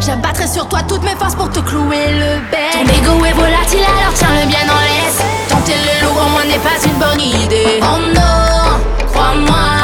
J'abattrai sur toi toutes mes forces pour te clouer le bec. Ton ego est volatile, alors tiens-le bien en laisse. Tenter le lourd en moi n'est pas une bonne idée. Oh non, crois-moi,